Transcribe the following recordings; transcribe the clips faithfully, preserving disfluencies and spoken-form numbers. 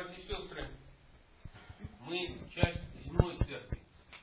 братья и сестры, мы часть земной церкви,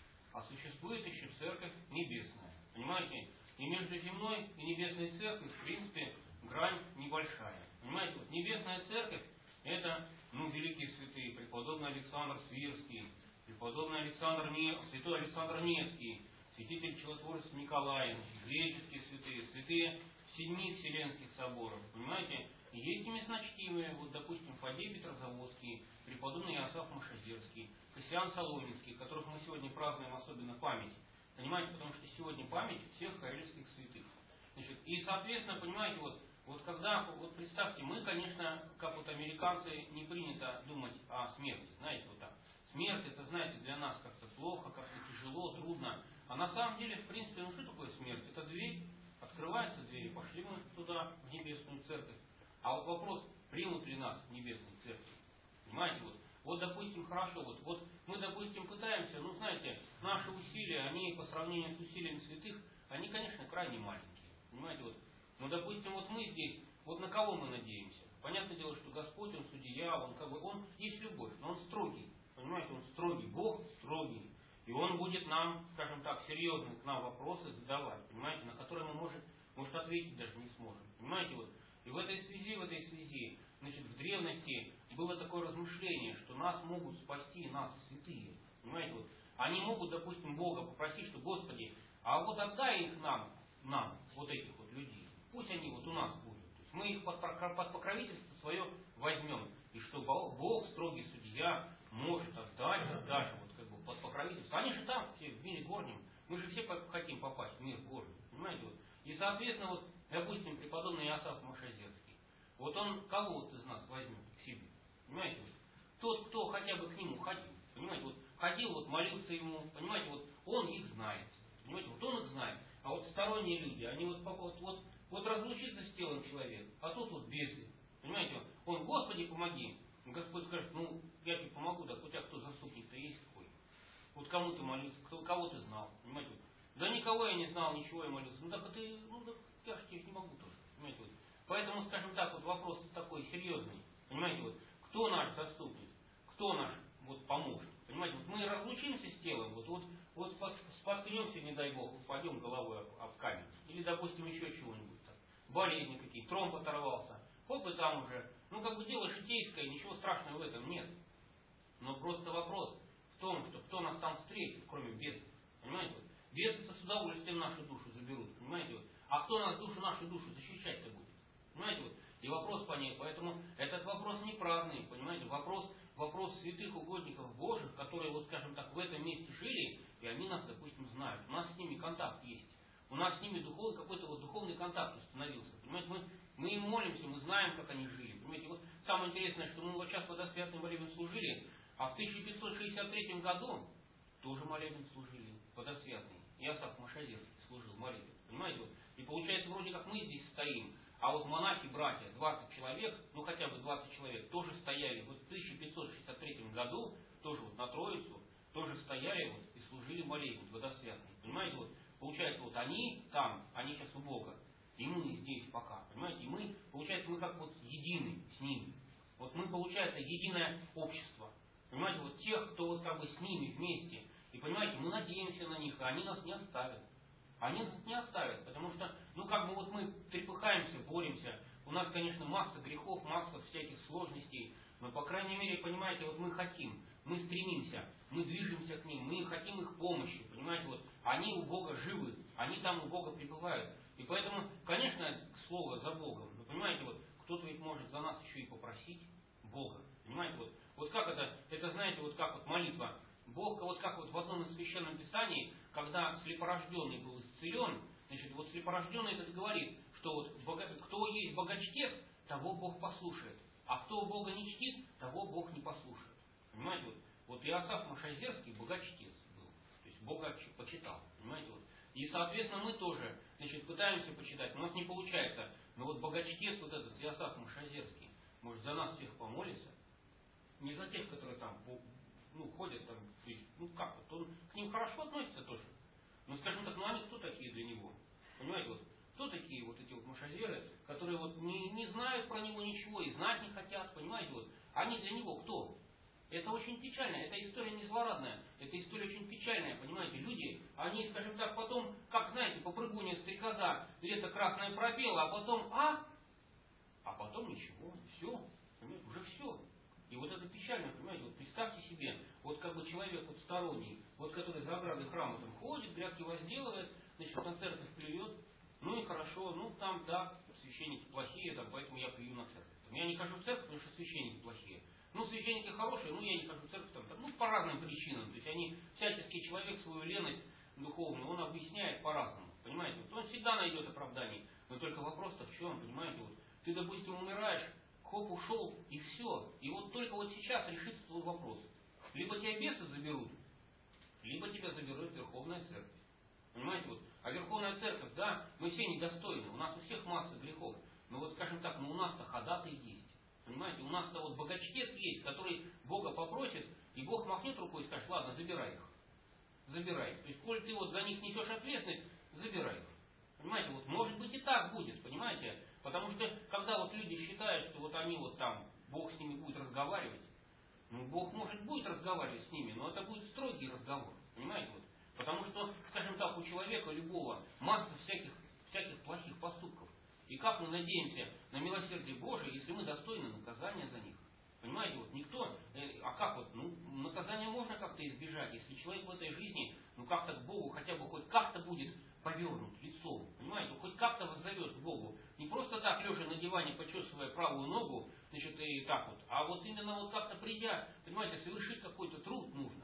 а существует еще церковь небесная. Понимаете? И между земной и небесной церковью, в принципе, грань небольшая. Понимаете? Вот небесная церковь — это, ну, великие святые, преподобный Александр Свирский, преподобный Александр Не... святой Александр Невский, святитель Чудотворец Николай, греческие святые, святые семи вселенских соборов. Понимаете? И есть и местночтимые, вот, допустим, Фадей Петрозаводский, преподобный Иосаф Машадерский, Кассиан Солонинский, которых мы сегодня празднуем особенно память. Понимаете, потому что сегодня память всех карельских святых. Значит, и, соответственно, понимаете, вот, вот когда, вот представьте, мы, конечно, как вот американцы, не принято думать о смерти, знаете, вот так. Смерть, это, знаете, для нас как-то плохо, как-то тяжело, трудно. А на самом деле, в принципе, ну что такое смерть? Это дверь, открывается дверь, и пошли мы туда, в небесную церковь. А вот вопрос, примут ли нас в небесной церкви? Понимаете, вот, вот, допустим, хорошо, вот, вот мы, допустим, пытаемся, ну, знаете, наши усилия, они по сравнению с усилиями святых, они, конечно, крайне маленькие. Понимаете, вот, ну, допустим, вот мы здесь, вот на кого мы надеемся? Понятное дело, что Господь, Он судья, Он как бы, Он есть любовь, но Он строгий. Понимаете, Он строгий, Бог строгий. И Он будет нам, скажем так, серьезные к нам вопросы задавать, понимаете, на которые мы, может, может ответить даже не сможем. Понимаете, вот. И в этой связи, в этой связи, значит, в древности было такое размышление, что нас могут спасти, нас, святые. Понимаете, вот. Они могут, допустим, Бога попросить, что, Господи, а вот отдай их нам, нам, вот этих вот людей. Пусть они вот у нас будут. То есть мы их под, под покровительство свое возьмем. И что Бог, строгий судья, может отдать даже вот как бы под покровительство. Они же там, все в мире горнем. Мы же все хотим попасть в мир горний. Понимаете, вот. И, соответственно, вот, допустим, преподобный Иосаф Машадерский. Вот он кого вот из нас возьмет к себе? Понимаете, вот. Тот, кто хотя бы к нему ходил. Понимаете, вот ходил, вот молился ему. Понимаете, вот он их знает. Понимаете, вот он их знает. А вот сторонние люди, они вот, вот, вот, вот разлучится с телом человека, а тут вот бесы. Понимаете, он, Господи, помоги. Господь скажет, ну, я тебе помогу, да, у тебя кто заступник-то есть какой? Вот кому ты молился, кто, кого ты знал, понимаете? Вот. Да никого я не знал, ничего я молился. Ну так ты, ну так я же тебе не могу тоже, понимаете? Вот. Поэтому, скажем так, вот вопрос такой серьезный, понимаете? Вот, кто наш заступник, кто наш вот поможет, понимаете? Вот мы разлучимся с телом, вот, вот, вот споткнемся, не дай Бог, упадем головой об, об камень. Или, допустим, еще чего-нибудь там. Болезни какие, тромб оторвался. Хоп, и там уже. Ну, как бы дело житейское, ничего страшного в этом нет. Но просто вопрос в том, что кто нас там встретит, кроме бесов. Понимаете? Вот. Бесы-то с удовольствием нашу душу заберут. Понимаете? Вот. А кто нас душу, нашу душу защищать-то будет? Понимаете? Вот. И вопрос по ней. Поэтому этот вопрос не праздный. Понимаете? Вопрос, вопрос святых угодников Божьих, которые, вот скажем так, в этом месте жили, и они нас, допустим, знают. У нас с ними контакт есть. У нас с ними духовный, какой-то вот духовный контакт установился. Понимаете, мы, мы им молимся, мы знаем, как они жили. Понимаете, вот самое интересное, что мы вот сейчас водосвятный молебен служили, а в тысяча пятьсот шестьдесят третьем году тоже молебен служили, водосвятный. Иосаф Машадерский служил молебен. Понимаете, вот. И получается, вроде как мы здесь стоим, а вот монахи, братья, двадцать человек, ну хотя бы двадцать человек, тоже стояли вот в тысяча пятьсот шестьдесят третьем году, тоже вот на Троицу, тоже стояли вот и служили молебен водосвятный. Понимаете, вот. Получается, вот они там, они сейчас у Бога, и мы здесь пока, понимаете, и мы, получается, мы как вот едины с ними. Вот мы, получается, единое общество. Понимаете, вот тех, кто вот как бы с ними вместе. И понимаете, мы надеемся на них, а они нас не оставят. Они нас не оставят, потому что, ну как бы вот мы трепыхаемся, боремся. У нас, конечно, масса грехов, масса всяких сложностей. Но, по крайней мере, понимаете, вот мы хотим, мы стремимся, мы движемся к ним, мы хотим их помощи, понимаете, вот они у Бога живы, они там у Бога пребывают. И поэтому, конечно, слово за Богом, но понимаете, вот кто-то ведь может за нас еще и попросить Бога, понимаете, вот, вот как это, это знаете, вот как вот молитва, Бог, вот как вот в одном из священном писаний, когда слепорожденный был исцелен, значит, вот слепорожденный этот говорит, что вот кто есть богочтец, того Бог послушает. А кто Бога не чтит, того Бог не послушает. Понимаете, вот, вот Иосаф Машадерский богочтец был. То есть Бога почитал. Понимаете, вот. И, соответственно, мы тоже, значит, пытаемся почитать, но у нас не получается. Но вот богочтец вот этот, Иосаф Машадерский, может, за нас всех помолится? Не за тех, которые там, ну, ходят там, то есть, ну, как вот, он к ним хорошо относится тоже. Но, скажем так, ну, они кто такие для него? Понимаете, вот. Кто такие вот эти вот машазеры, которые вот не, не знают про него ничего и знать не хотят, понимаете, вот. Они для него кто? Это очень печально, эта история не злорадная, эта история очень печальная, понимаете. Люди, они, скажем так, потом, как, знаете, попрыгунья стрекоза, лето красное пропело, а потом, а? А потом ничего, все, понимаете, уже все. И вот это печально, понимаете, вот представьте себе, вот как бы человек вот сторонний, вот который за оградой храма там ходит, грядки возделывает, значит, на церковь плюет, ну и хорошо, ну там, да, священники плохие, там, поэтому я плюю на церковь. Там, я не хожу в церковь, потому что священники плохие. Ну, священники хорошие, ну, я не хожу в церковь, там, там, ну, по разным причинам. То есть они, всяческий человек, свою леность духовную, он объясняет по-разному, понимаете. Вот он всегда найдет оправдание, но только вопрос-то в чем, понимаете, вот. Ты, допустим, умираешь, хоп, ушел, и все. И вот только вот сейчас решится твой вопрос. Либо тебя бесы заберут, либо тебя заберет Верховная Церковь. Понимаете, вот. А Верховная Церковь, да, мы все недостойны, у нас у всех масса грехов. Но вот, скажем так, ну у нас-то ходатай есть. Понимаете, у нас-то вот богачтец есть, который Бога попросит, и Бог махнет рукой и скажет, ладно, забирай их. Забирай их. То есть, коль ты вот за них несешь ответственность, забирай их. Понимаете, вот может быть и так будет, понимаете? Потому что, когда вот люди считают, что вот они вот там, Бог с ними будет разговаривать, ну, Бог может будет разговаривать с ними, но это будет строгий разговор, понимаете? Вот. Потому что, скажем так, у человека любого масса всяких, всяких плохих поступков. И как мы надеемся на милосердие Божие, если мы достойны наказания за них? Понимаете, вот никто, э, а как вот, ну, наказание можно как-то избежать, если человек в этой жизни, ну как-то к Богу хотя бы хоть как-то будет повернут лицом, понимаете, хоть как-то воззовет к Богу. Не просто так, лежа на диване, почесывая правую ногу, значит, и так вот, а вот именно вот как-то придя, понимаете, совершить какой-то труд нужно.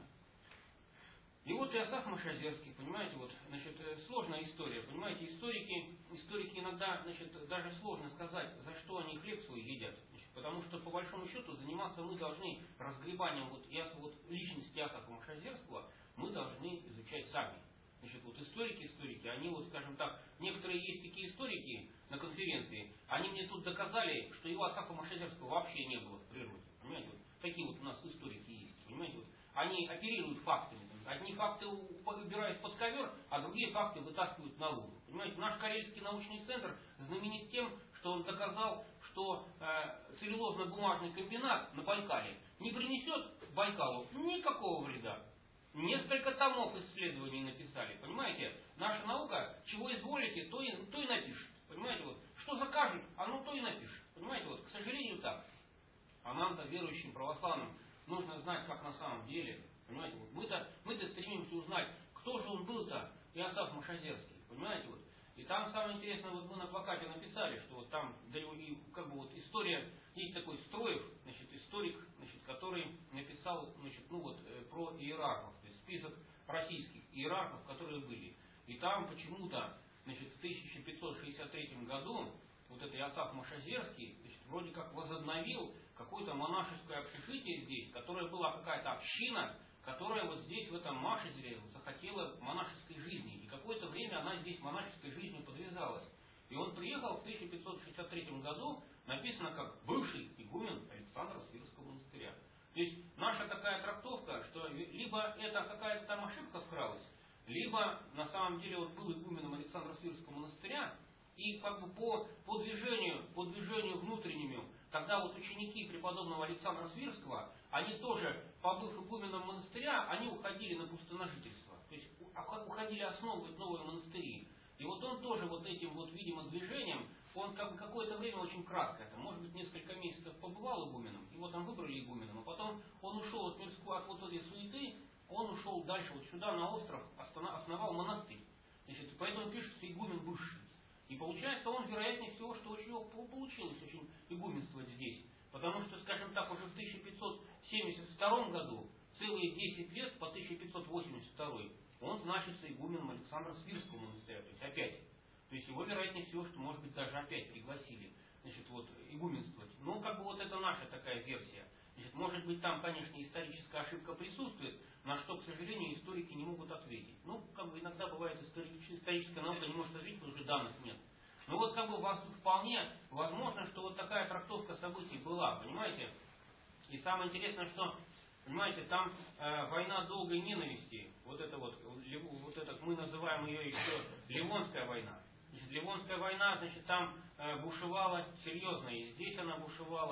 И вот Иосаф Машазерский, понимаете, вот, значит, сложная история, понимаете, историки, историки иногда, значит, даже сложно сказать, за что они хлеб свой едят, значит, потому что, по большому счету, заниматься мы должны разгребанием вот, вот личности Иосафа Машазерского, мы должны изучать сами. Значит, вот историки, историки, они вот, скажем так, некоторые есть такие историки на конференции, они мне тут доказали, что Иосафа Машазерского вообще не было в природе, понимаете, вот, такие вот у нас историки есть, понимаете, вот. Они оперируют фактами. Одни факты убирают под ковер, а другие факты вытаскивают наружу. Понимаете, наш Карельский научный центр знаменит тем, что он доказал, что э, целлюлозно-бумажный комбинат на Байкале не принесет Байкалу никакого вреда. Несколько томов исследований написали. Понимаете, наша наука, чего изволите, то и, то и напишет. Понимаете, вот, что закажет, оно то и напишет. Понимаете, вот, к сожалению, так. А нам-то, верующим православным, нужно знать, как на самом деле. Понимаете, вот мы-то, мы-то стремимся узнать, кто же он был-то, Иосаф Машазерский. Понимаете, вот. И там самое интересное, вот мы на плакате написали, что вот там, да, и, как бы вот история, есть такой Строев, значит, историк, значит, который написал, значит, ну вот, э, про иерархов, то есть список российских иерархов, которые были. И там почему-то, значит, в тысяча пятьсот шестьдесят третьем году вот этот Иосаф Машазерский, значит, вроде как возобновил какое-то монашеское общежитие здесь, которое была какая-то община, которая вот здесь, в этом Машезере, захотела монашеской жизни. И какое-то время она здесь монашеской жизнью подвязалась. И он приехал в тысяча пятьсот шестьдесят третьем году, написано как бывший игумен Александра Свирского монастыря. То есть наша такая трактовка, что либо это какая-то там ошибка вкралась, либо на самом деле вот был игуменом Александра Свирского монастыря, и как бы по, по движению, по движению внутреннему, когда вот ученики преподобного Александра Свирского, они тоже, побыв игуменом монастыря, они уходили на пустоножительство. То есть уходили основывать новые монастыри. И вот он тоже вот этим вот, видимо, движением, он как бы какое-то время очень кратко, это, может быть, несколько месяцев побывал игуменом, его там выбрали игуменом, а потом он ушел от мирской, от вот этой суеты, он ушел дальше вот сюда, на остров, основал монастырь. Значит, поэтому пишется игумен бывший. И получается, он, вероятнее всего, что у него получилось очень игуменствовать здесь. Потому что, скажем так, уже в тысяча пятьсот семьдесят втором году, целые десять лет, по тысяча пятьсот восемьдесят второй, он значится игуменом Александра Свирского монастыря. То есть опять. То есть его, вероятнее всего, что, может быть, даже опять пригласили, значит, вот, игуменствовать. Ну, как бы вот это наша такая версия. Значит, может быть, там, конечно, историческая ошибка присутствует, на что, к сожалению, историки не могут ответить. Ну, как бы иногда бывает, историческая наука не может ответить, потому что данных нет. Но вот как бы вполне возможно, что вот такая трактовка событий была, понимаете? И самое интересное, что, понимаете, там э, война долгой ненависти, вот это вот, вот это, мы называем ее еще Ливонская война. Значит, Ливонская война, значит, там э, бушевала серьезно, и здесь она бушевала.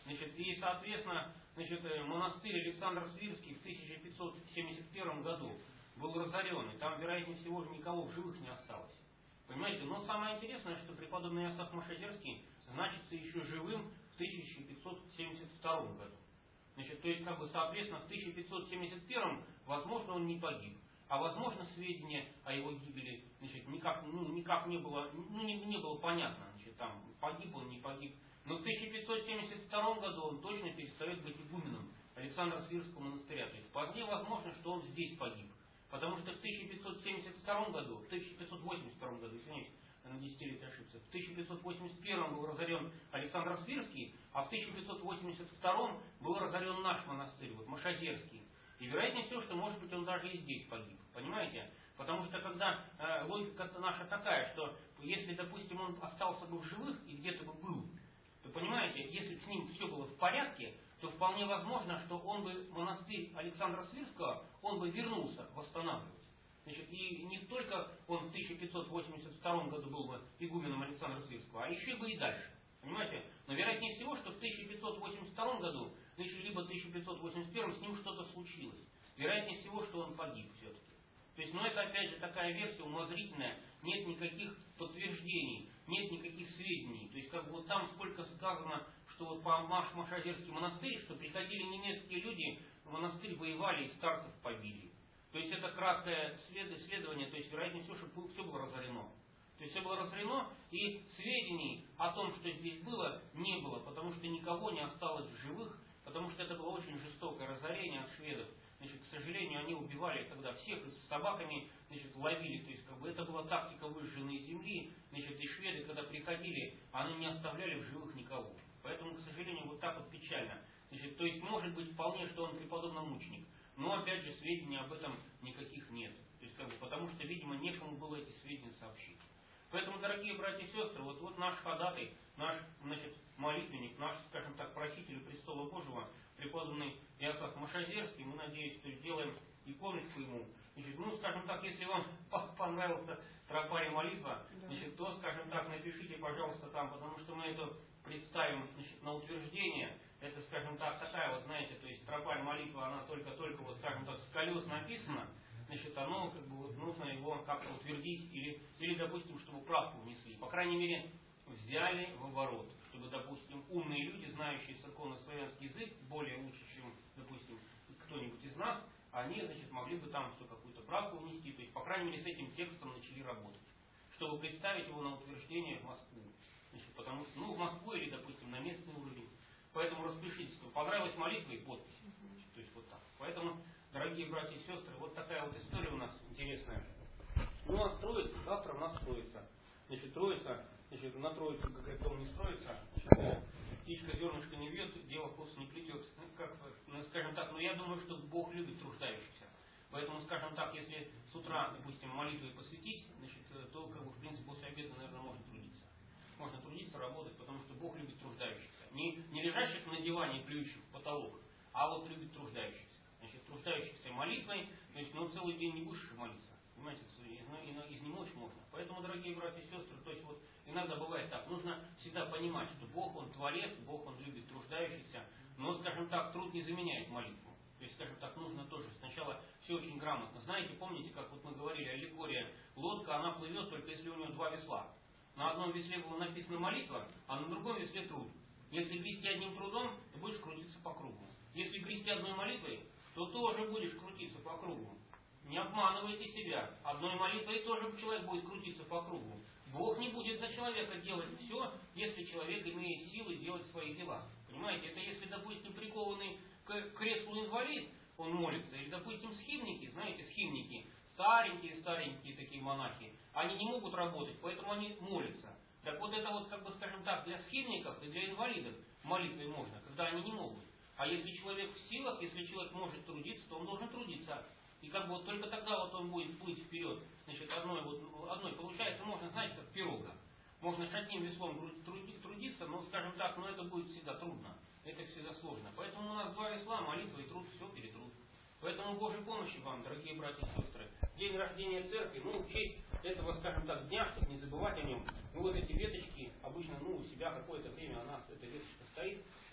Значит, и, соответственно, значит, монастырь Александр Свирский в тысяча пятьсот семьдесят первом году был разорен, и там, вероятнее всего, никого в живых не осталось. Понимаете? Но самое интересное, что преподобный Иосаф Машадерский значится еще живым в тысяча пятьсот семьдесят втором году. Значит, то есть, как бы, соответственно, в тысяча пятьсот семьдесят первом, возможно, он не погиб. А возможно, сведения о его гибели, значит, никак, ну, никак не было, ну, не, не было понятно, значит, там, погиб он, не погиб. Но в тысяча пятьсот семьдесят втором году он точно перестает быть игуменом Александра Свирского монастыря. То есть, вполне возможно, что он здесь погиб. Потому что в тысяча пятьсот семьдесят втором году, в тысяча пятьсот восемьдесят втором году, извините, на десятилетие ошибся, в тысяча пятьсот восемьдесят первом был разорен Александр Свирский, а в тысяча пятьсот восемьдесят втором был разорен наш монастырь, вот Машадерский. И вероятнее всего, что, может быть, он даже и здесь погиб. Понимаете? Потому что когда э, логика наша такая, что если, допустим, он остался бы в живых и где-то бы был, то, понимаете, если с ним все было в порядке, то вполне возможно, что он бы, монастырь Александра Свирского, он бы вернулся восстанавливать. Значит, и не только он в тысяча пятьсот восемьдесят втором году был бы игуменом Александра Свирского, а еще бы и дальше. Понимаете? Но вероятнее всего, что в тысяча пятьсот восемьдесят втором году, либо в тысяча пятьсот восемьдесят первом с ним что-то случилось. Вероятнее всего, что он погиб все-таки. То есть, ну это опять же такая версия умозрительная, нет никаких подтверждений, нет никаких сведений. То есть, как бы вот там сколько сказано, что вот по Машадерский монастырь, что приходили немецкие люди, в монастырь воевали и старцев побили. То есть, это краткое исследование, то есть, вероятнее всего, что все было разорено. То есть, все было разорено, и сведений о том, что здесь было, не было, потому что никого не осталось в живых, потому что это было очень жестокое разорение от шведов. Значит, к сожалению, они убивали тогда всех, с собаками, значит, ловили. То есть, как бы, это была тактика выжженной земли. Значит, и шведы, когда приходили, они не оставляли в живых никого. Поэтому, к сожалению, вот так вот печально. Значит, то есть, может быть вполне, что он преподобно-мученик. Но, опять же, сведений об этом никаких нет. То есть, как бы, потому что, видимо, некому было эти сведения сообщить. Поэтому, дорогие братья и сестры, вот, вот наш ходатай, наш, значит, молитвенник, наш, скажем так, проситель престола Божьего, преподобный Иосаф Машадерский, мы, надеюсь, что сделаем иконочку ему. Значит, ну, скажем так, если вам понравился тропарь молитва, значит, то, скажем так, напишите, пожалуйста, там, потому что мы это представим, значит, на утверждение. Это, скажем так, такая вот, знаете, то есть тропарь молитва, она только-только, вот, скажем так, с колес написана. Значит, оно, как бы, вот, нужно его как-то утвердить или, или, допустим, чтобы правку внесли. По крайней мере, взяли в оборот, чтобы, допустим, умные люди, знающие церковно-славянский язык, более лучше, чем, допустим, кто-нибудь из нас, они, значит, могли бы там что, какую-то правку внести, то есть, по крайней мере, с этим текстом начали работать, чтобы представить его на утверждение в Москву. Значит, потому что, ну, в Москву или, допустим, на местный уровень. Поэтому распишитесь, что понравилась молитва и подпись. Значит, то есть, вот так. Поэтому, дорогие братья и сестры, вот такая вот история у нас интересная. Ну, а строится, завтра у нас строится. Значит, троица, значит, на троицу, как говорит, дом не строится. Значит, птичка зернышко не вьет, дело вкус не плетет. Ну, как, ну, скажем так, но я думаю, что Бог любит труждающихся. Поэтому, скажем так, если с утра, допустим, молитвой посвятить, значит, то, как бы, в принципе, после обеда, наверное, можно трудиться. Можно трудиться, работать, потому что Бог любит труждающихся. Не, не лежащих на диване и плюющих в потолок, а вот любит труждающихся. Значит, труждающихся молитвой, то есть, ну, целый день не будешь молиться. Понимаете, изнемочь можно. Поэтому, дорогие братья и сестры, то есть вот иногда бывает так, нужно всегда понимать, что Бог, Он творец, Бог, Он любит труждающихся, но, скажем так, труд не заменяет молитву. То есть, скажем так, нужно тоже сначала все очень грамотно. Знаете, помните, как вот мы говорили, аллегория, лодка, она плывет только если у нее два весла. На одном весле было написано молитва, а на другом весле труд. Если грести одним трудом, то будешь крутиться по кругу. Если грести одной молитвой, то тоже будешь крутиться по кругу. Не обманывайте себя. Одной молитвой тоже человек будет крутиться по кругу. Бог не будет за человека делать все, если человек имеет силы делать свои дела. Понимаете, это если, допустим, прикованный к креслу инвалид, он молится. Или, допустим, схимники, знаете, схимники, старенькие-старенькие такие монахи, они не могут работать, поэтому они молятся. Так вот это вот, как бы, скажем так, для схимников и для инвалидов молитвой можно, когда они не могут. А если человек в силах, если человек может трудиться, то он должен трудиться. И как бы вот только тогда вот он будет плыть вперед. Значит, одной, вот, одной получается, можно, знаете, как пирога. Можно с одним веслом трудиться, но, скажем так, но это будет всегда трудно. Это всегда сложно. Поэтому у нас два весла, молитва и труд, все перетрут. Поэтому Божьей помощи вам, дорогие братья и сестры. День рождения церкви, ну, в честь этого, скажем так, дня, чтобы не забывать о нем. Ну, вот эти веточки, обычно, ну, у себя какое-то время у нас эта веточка стоит. Значит,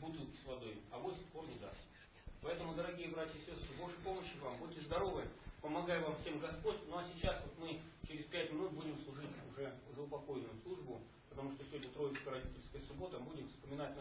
бутылки с водой, а вось пор не даст. Поэтому, дорогие братья и сестры, Божьей помощи вам, будьте здоровы, помогай вам всем Господь. Ну а сейчас вот мы через пять минут будем служить уже заупокойную службу, потому что сегодня Троицкая родительская суббота, будем вспоминать